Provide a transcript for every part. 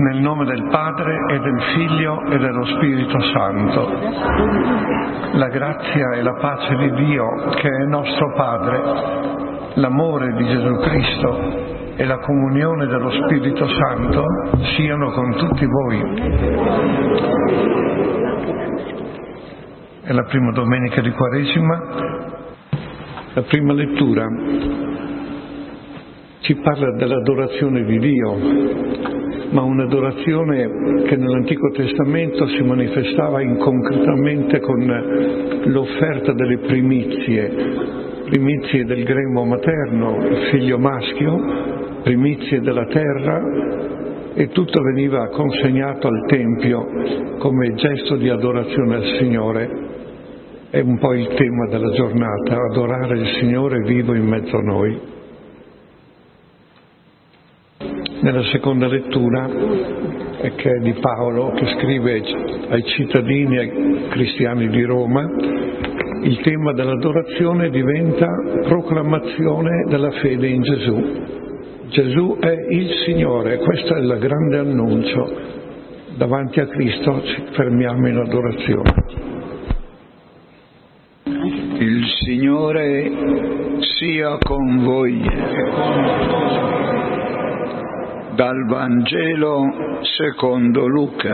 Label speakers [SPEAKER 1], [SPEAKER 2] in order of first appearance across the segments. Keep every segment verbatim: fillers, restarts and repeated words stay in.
[SPEAKER 1] Nel nome del Padre e del Figlio e dello Spirito Santo. La grazia e la pace di Dio, che è nostro Padre, l'amore di Gesù Cristo e la comunione dello Spirito Santo siano con tutti voi. È la prima domenica di Quaresima. La prima lettura ci parla dell'adorazione di Dio, ma un'adorazione che nell'Antico Testamento si manifestava inconcretamente con l'offerta delle primizie, primizie del grembo materno, il figlio maschio, primizie della terra, e tutto veniva consegnato al Tempio come gesto di adorazione al Signore. È un po' il tema della giornata, adorare il Signore vivo in mezzo a noi. Nella seconda lettura, che è di Paolo, che scrive ai cittadini e ai cristiani di Roma, il tema dell'adorazione diventa proclamazione della fede in Gesù. Gesù è il Signore, questo è il grande annuncio. Davanti a Cristo ci fermiamo in adorazione.
[SPEAKER 2] Il Signore sia con voi. Dal Vangelo secondo Luca.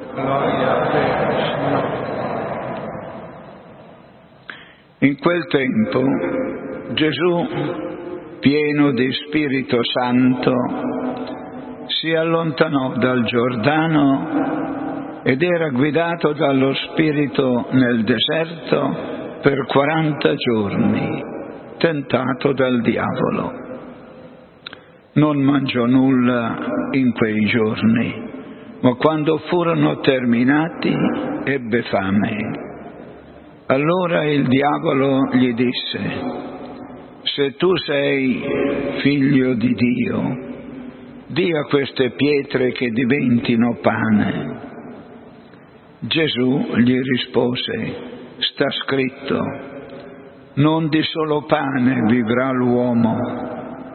[SPEAKER 2] In quel tempo Gesù, pieno di Spirito Santo, si allontanò dal Giordano ed era guidato dallo Spirito nel deserto per quaranta giorni, tentato dal diavolo. Non mangiò nulla in quei giorni, ma quando furono terminati ebbe fame. Allora il diavolo gli disse: se tu sei figlio di Dio, di a queste pietre che diventino pane. Gesù gli rispose: sta scritto, non di solo pane vivrà l'uomo.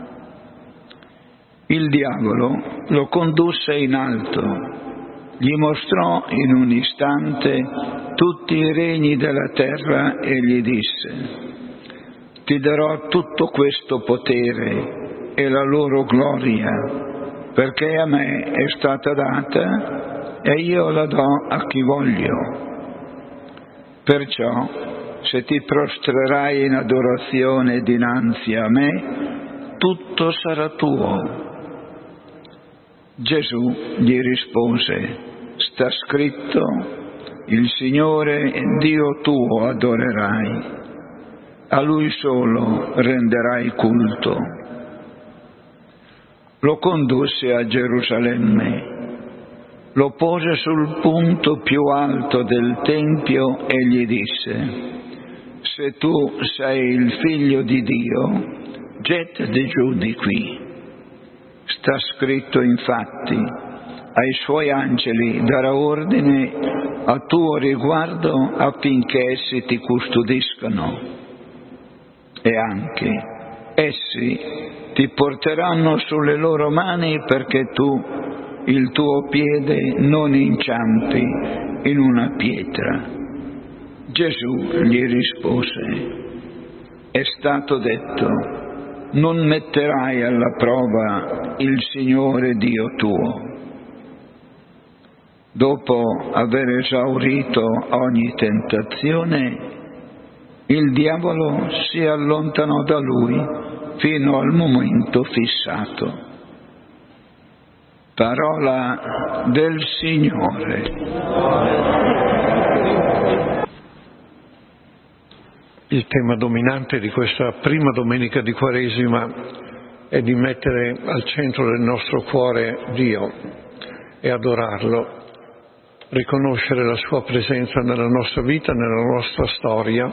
[SPEAKER 2] Il diavolo lo condusse in alto, gli mostrò in un istante tutti i regni della terra e gli disse: ti darò tutto questo potere e la loro gloria, perché a me è stata data e io la do a chi voglio. Perciò, se ti prostrerai in adorazione dinanzi a me, tutto sarà tuo. Gesù gli rispose: sta scritto, il Signore Dio tuo adorerai, a Lui solo renderai culto. Lo condusse a Gerusalemme, lo pose sul punto più alto del Tempio e gli disse: se tu sei il Figlio di Dio, gettati giù di qui. Sta scritto infatti, ai suoi angeli darà ordine a tuo riguardo affinché essi ti custodiscano. E anche essi ti porteranno sulle loro mani perché tu il tuo piede non inciampi in una pietra. Gesù gli rispose: è stato detto, non metterai alla prova il Signore Dio tuo. Dopo aver esaurito ogni tentazione, il diavolo si allontanò da lui fino al momento fissato. Parola del Signore.
[SPEAKER 1] Il tema dominante di questa prima domenica di Quaresima è di mettere al centro del nostro cuore Dio e adorarlo, riconoscere la sua presenza nella nostra vita, nella nostra storia,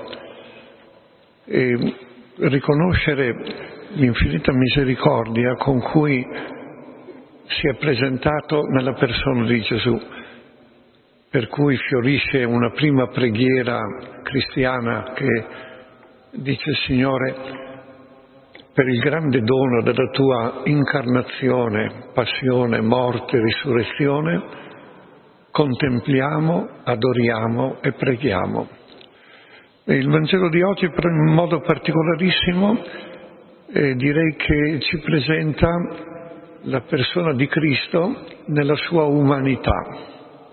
[SPEAKER 1] e riconoscere l'infinita misericordia con cui si è presentato nella persona di Gesù, per cui fiorisce una prima preghiera cristiana che dice: Signore, per il grande dono della tua incarnazione, passione, morte, risurrezione, contempliamo, adoriamo e preghiamo. E il Vangelo di oggi, in modo particolarissimo, eh, direi che ci presenta la persona di Cristo nella sua umanità.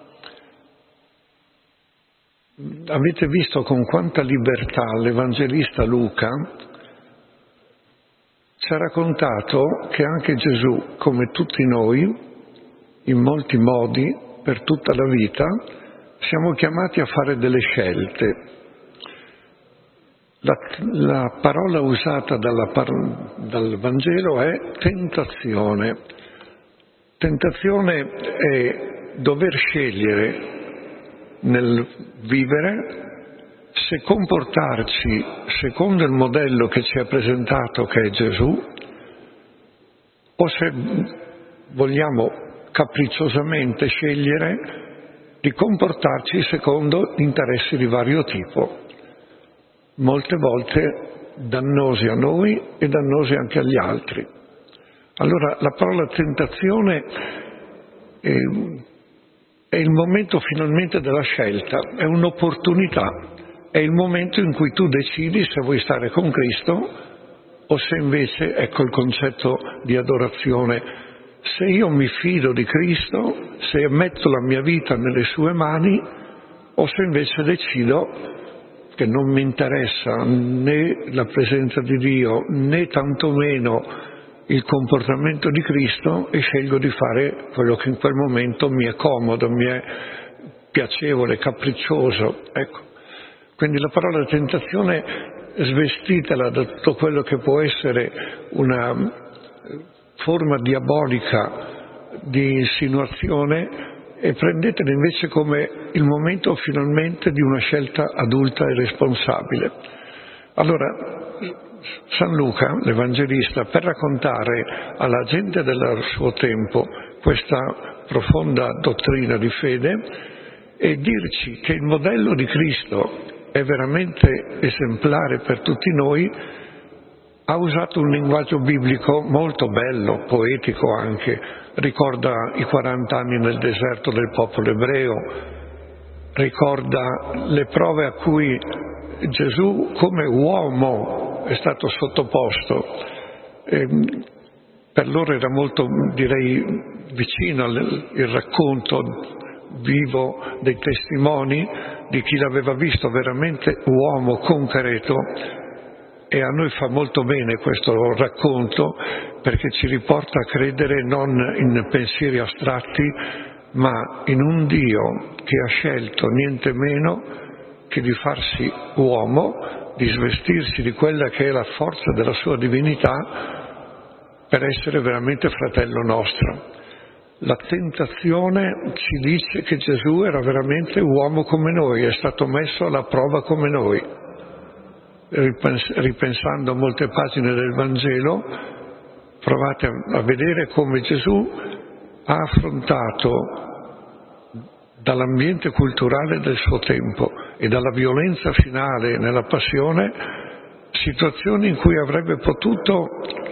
[SPEAKER 1] Avete visto con quanta libertà l'Evangelista Luca ci ha raccontato che anche Gesù, come tutti noi, in molti modi, per tutta la vita, siamo chiamati a fare delle scelte. La, la parola usata dalla, dal Vangelo è tentazione. Tentazione è dover scegliere nel vivere se comportarci secondo il modello che ci ha presentato, che è Gesù, o se vogliamo capricciosamente scegliere di comportarci secondo interessi di vario tipo, molte volte dannosi a noi e dannosi anche agli altri. Allora la parola tentazione è, è il momento finalmente della scelta, è un'opportunità, è il momento in cui tu decidi se vuoi stare con Cristo o se invece, ecco il concetto di adorazione, se io mi fido di Cristo, se metto la mia vita nelle sue mani, o se invece decido che non mi interessa né la presenza di Dio né tantomeno il comportamento di Cristo e scelgo di fare quello che in quel momento mi è comodo, mi è piacevole, capriccioso. Ecco. Quindi la parola tentazione, svestitela da tutto quello che può essere una forma diabolica di insinuazione e prendetela invece come il momento finalmente di una scelta adulta e responsabile. Allora, San Luca, l'Evangelista, per raccontare alla gente del suo tempo questa profonda dottrina di fede e dirci che il modello di Cristo è veramente esemplare per tutti noi, ha usato un linguaggio biblico molto bello, poetico anche, ricorda i quaranta anni nel deserto del popolo ebreo, ricorda le prove a cui Gesù come uomo è stato sottoposto. E per loro era molto, direi, vicino il racconto vivo dei testimoni di chi l'aveva visto veramente uomo concreto. E a noi fa molto bene questo racconto perché ci riporta a credere non in pensieri astratti, ma in un Dio che ha scelto niente meno che di farsi uomo, di svestirsi di quella che è la forza della sua divinità per essere veramente fratello nostro. La tentazione ci dice che Gesù era veramente uomo come noi, è stato messo alla prova come noi. Ripensando a molte pagine del Vangelo, provate a vedere come Gesù ha affrontato dall'ambiente culturale del suo tempo e dalla violenza finale nella passione situazioni in cui avrebbe potuto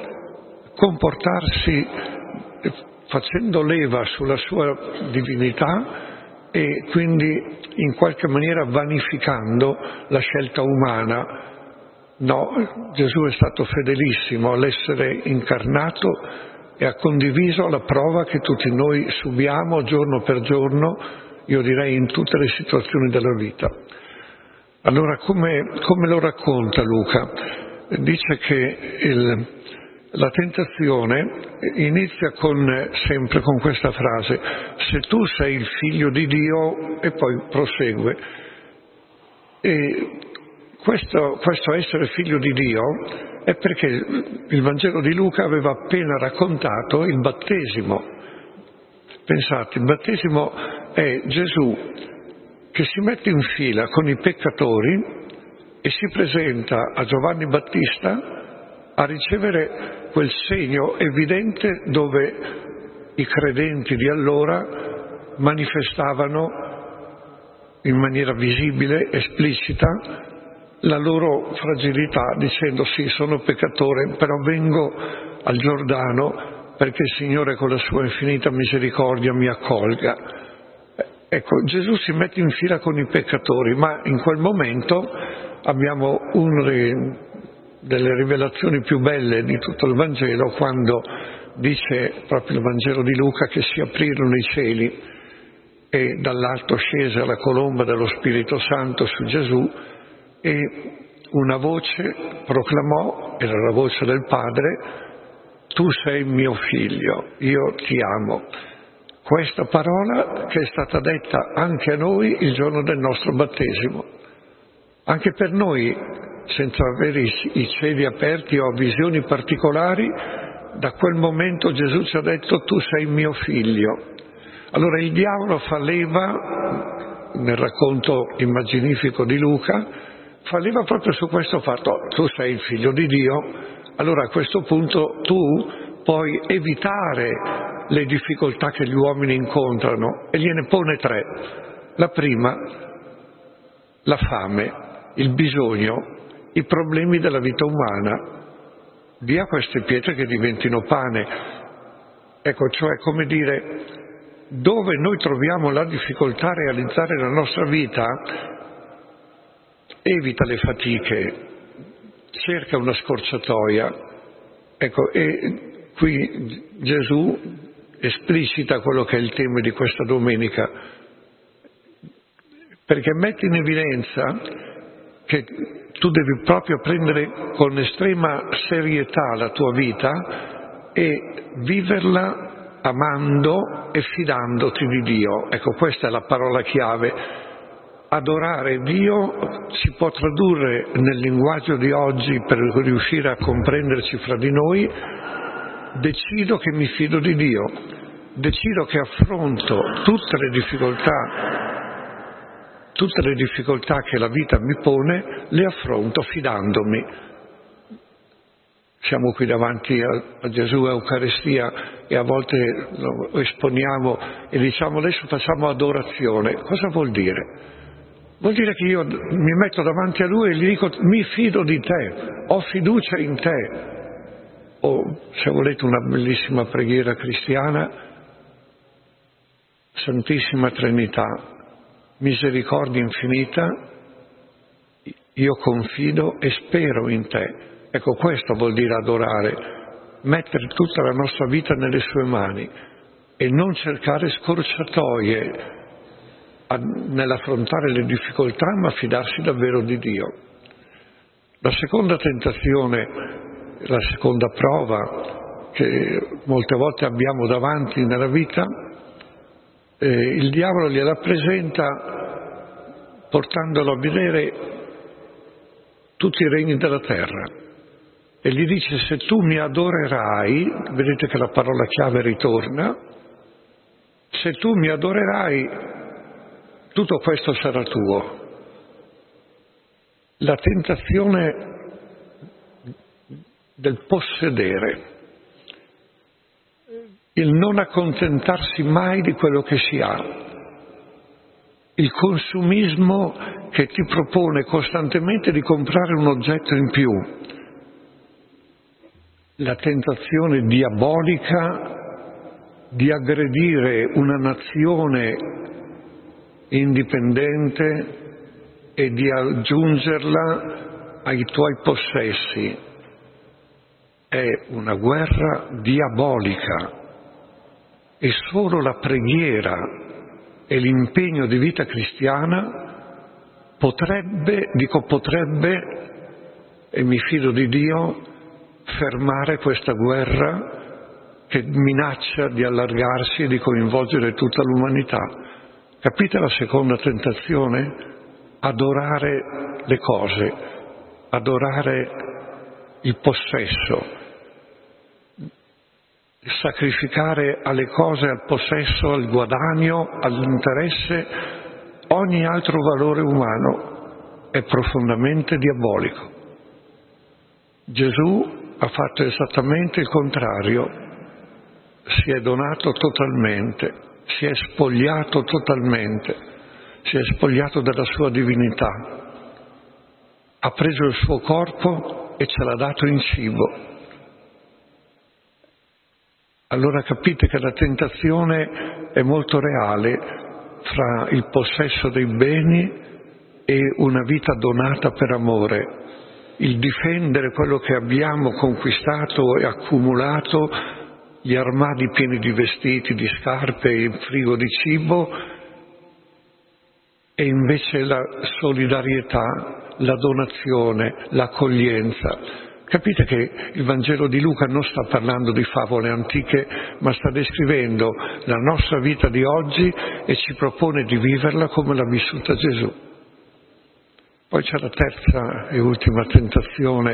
[SPEAKER 1] comportarsi facendo leva sulla sua divinità e quindi in qualche maniera vanificando la scelta umana. No, Gesù è stato fedelissimo all'essere incarnato e ha condiviso la prova che tutti noi subiamo giorno per giorno, io direi in tutte le situazioni della vita. Allora come, come lo racconta Luca? Dice che il, la tentazione inizia con, sempre con questa frase: se tu sei il figlio di Dio, e poi prosegue. E Questo, questo essere figlio di Dio è perché il Vangelo di Luca aveva appena raccontato il battesimo. Pensate, il battesimo è Gesù che si mette in fila con i peccatori e si presenta a Giovanni Battista a ricevere quel segno evidente dove i credenti di allora manifestavano in maniera visibile, esplicita, la loro fragilità dicendo sì, sono peccatore, però vengo al Giordano perché il Signore con la sua infinita misericordia mi accolga. Ecco, Gesù si mette in fila con i peccatori, ma in quel momento abbiamo una delle rivelazioni più belle di tutto il Vangelo, quando dice proprio il Vangelo di Luca che si aprirono i cieli e dall'alto scese la colomba dello Spirito Santo su Gesù e una voce proclamò, era la voce del Padre: tu sei mio figlio, io ti amo. Questa parola che è stata detta anche a noi il giorno del nostro battesimo. Anche per noi, senza avere i cieli aperti o visioni particolari, da quel momento Gesù ci ha detto: tu sei mio figlio. Allora il diavolo fa leva, nel racconto immaginifico di Luca, fa leva proprio su questo fatto: tu sei il figlio di Dio, allora a questo punto tu puoi evitare le difficoltà che gli uomini incontrano, e gliene pone tre. La prima, la fame, il bisogno, i problemi della vita umana. Dia queste pietre che diventino pane. Ecco, cioè, come dire, dove noi troviamo la difficoltà a realizzare la nostra vita, evita le fatiche, cerca una scorciatoia. Ecco, e qui Gesù esplicita quello che è il tema di questa domenica, perché mette in evidenza che tu devi proprio prendere con estrema serietà la tua vita e viverla amando e fidandoti di Dio. Ecco, questa è la parola chiave. Adorare Dio si può tradurre nel linguaggio di oggi, per riuscire a comprenderci fra di noi: decido che mi fido di Dio, decido che affronto tutte le difficoltà, tutte le difficoltà che la vita mi pone, le affronto fidandomi. Siamo qui davanti a, a Gesù Eucaristia e a volte lo esponiamo e diciamo: adesso facciamo adorazione. Cosa vuol dire? Vuol dire che io mi metto davanti a Lui e gli dico: mi fido di Te, ho fiducia in Te. O, se volete, una bellissima preghiera cristiana: Santissima Trinità, misericordia infinita, io confido e spero in Te. Ecco, questo vuol dire adorare, mettere tutta la nostra vita nelle sue mani e non cercare scorciatoie nell'affrontare le difficoltà, ma fidarsi davvero di Dio. La seconda tentazione, la seconda prova che molte volte abbiamo davanti nella vita, eh, il diavolo gliela presenta portandolo a vedere tutti i regni della terra e gli dice: se tu mi adorerai, vedete che la parola chiave ritorna, se tu mi adorerai tutto questo sarà tuo. La tentazione del possedere, il non accontentarsi mai di quello che si ha, il consumismo che ti propone costantemente di comprare un oggetto in più, la tentazione diabolica di aggredire una nazione indipendente e di aggiungerla ai tuoi possessi. È una guerra diabolica e solo la preghiera e l'impegno di vita cristiana potrebbe, dico potrebbe, e mi fido di Dio, fermare questa guerra che minaccia di allargarsi e di coinvolgere tutta l'umanità. Capite la seconda tentazione? Adorare le cose, adorare il possesso, sacrificare alle cose, al possesso, al guadagno, all'interesse, ogni altro valore umano è profondamente diabolico. Gesù ha fatto esattamente il contrario, si è donato totalmente, si è spogliato totalmente, si è spogliato della sua divinità ha preso il suo corpo e ce l'ha dato in cibo. Allora capite che la tentazione è molto reale fra il possesso dei beni e una vita donata per amore, il difendere quello che abbiamo conquistato e accumulato, gli armadi pieni di vestiti, di scarpe e il frigo di cibo, e invece la solidarietà, la donazione, l'accoglienza. Capite che il Vangelo di Luca non sta parlando di favole antiche, ma sta descrivendo la nostra vita di oggi e ci propone di viverla come l'ha vissuta Gesù. Poi c'è la terza e ultima tentazione,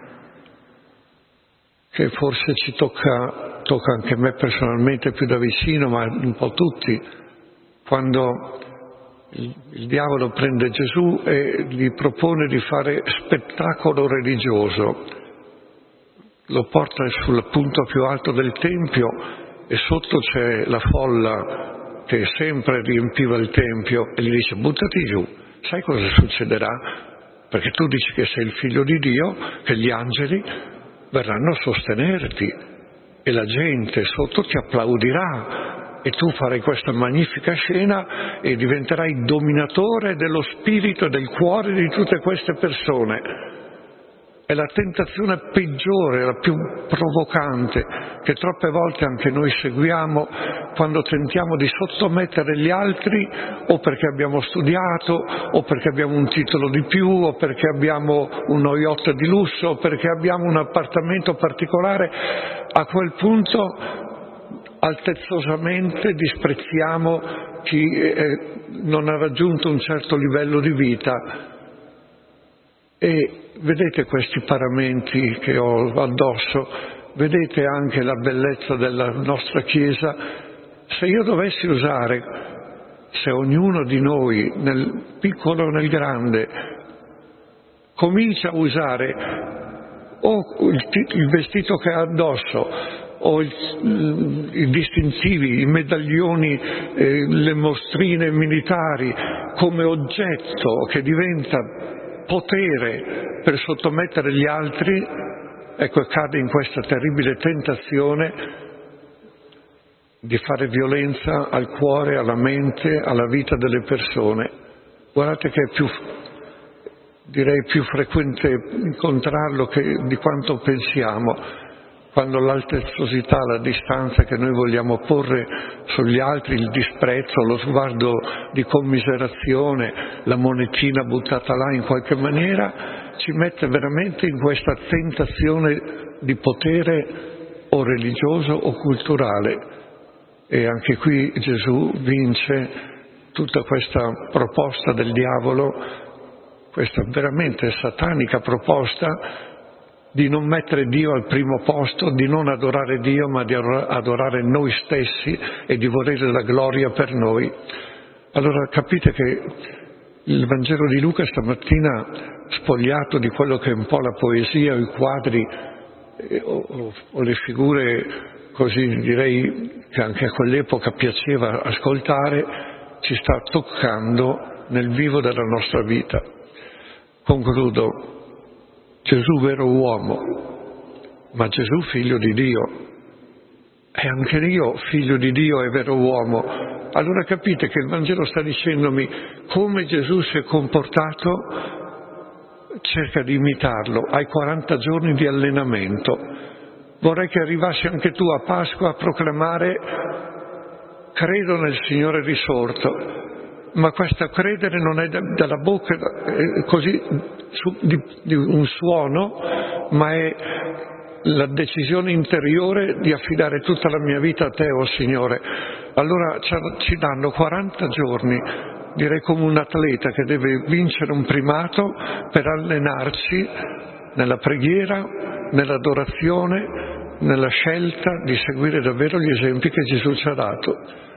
[SPEAKER 1] che forse ci tocca, tocca anche me personalmente più da vicino, ma un po' tutti, quando il, il diavolo prende Gesù e gli propone di fare spettacolo religioso. Lo porta sul punto più alto del Tempio e sotto c'è la folla che sempre riempiva il Tempio e gli dice: buttati giù, sai cosa succederà? Perché tu dici che sei il figlio di Dio, che gli angeli verranno a sostenerti e la gente sotto ti applaudirà e tu farai questa magnifica scena e diventerai dominatore dello spirito e del cuore di tutte queste persone. È la tentazione peggiore, la più provocante, che troppe volte anche noi seguiamo quando tentiamo di sottomettere gli altri, o perché abbiamo studiato, o perché abbiamo un titolo di più, o perché abbiamo uno yacht di lusso, o perché abbiamo un appartamento particolare. A quel punto altezzosamente disprezziamo chi eh, non ha raggiunto un certo livello di vita. E vedete questi paramenti che ho addosso, vedete anche la bellezza della nostra Chiesa. Se io dovessi usare, se ognuno di noi, nel piccolo o nel grande, comincia a usare o il, il vestito che ha addosso, o il, i distintivi, i medaglioni, eh, le mostrine militari come oggetto che diventa potere per sottomettere gli altri, ecco, cade in questa terribile tentazione di fare violenza al cuore, alla mente, alla vita delle persone. Guardate che è più, direi più frequente incontrarlo che di quanto pensiamo, quando l'altezzosità, la distanza che noi vogliamo porre sugli altri, il disprezzo, lo sguardo di commiserazione, la monetina buttata là in qualche maniera, ci mette veramente in questa tentazione di potere o religioso o culturale. E anche qui Gesù vince tutta questa proposta del diavolo, questa veramente satanica proposta di non mettere Dio al primo posto, di non adorare Dio ma di adorare noi stessi e di volere la gloria per noi. Allora capite che il Vangelo di Luca stamattina, spogliato di quello che è un po' la poesia, i quadri eh, o, o, o le figure, così direi che anche a quell'epoca piaceva ascoltare, ci sta toccando nel vivo della nostra vita. Concludo. Gesù vero uomo, ma Gesù figlio di Dio, e anche io figlio di Dio e vero uomo. Allora capite che il Vangelo sta dicendomi come Gesù si è comportato, cerca di imitarlo. Hai quaranta giorni di allenamento. Vorrei che arrivassi anche tu a Pasqua a proclamare: credo nel Signore risorto. Ma questo credere non è dalla bocca è così su, di, di un suono, ma è la decisione interiore di affidare tutta la mia vita a te, oh Signore. Allora ci danno quaranta giorni, direi come un atleta che deve vincere un primato, per allenarci nella preghiera, nell'adorazione, nella scelta di seguire davvero gli esempi che Gesù ci ha dato.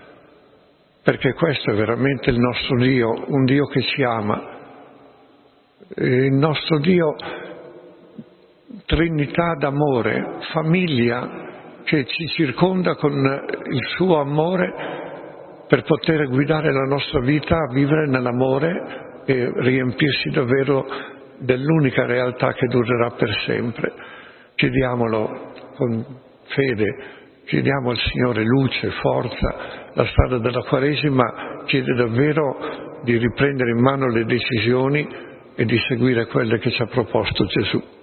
[SPEAKER 1] Perché questo è veramente il nostro Dio, un Dio che ci ama. Il nostro Dio, Trinità d'amore, famiglia che ci circonda con il suo amore per poter guidare la nostra vita a vivere nell'amore e riempirsi davvero dell'unica realtà che durerà per sempre. Chiediamolo con fede, chiediamo al Signore luce, forza. La strada della Quaresima chiede davvero di riprendere in mano le decisioni e di seguire quelle che ci ha proposto Gesù.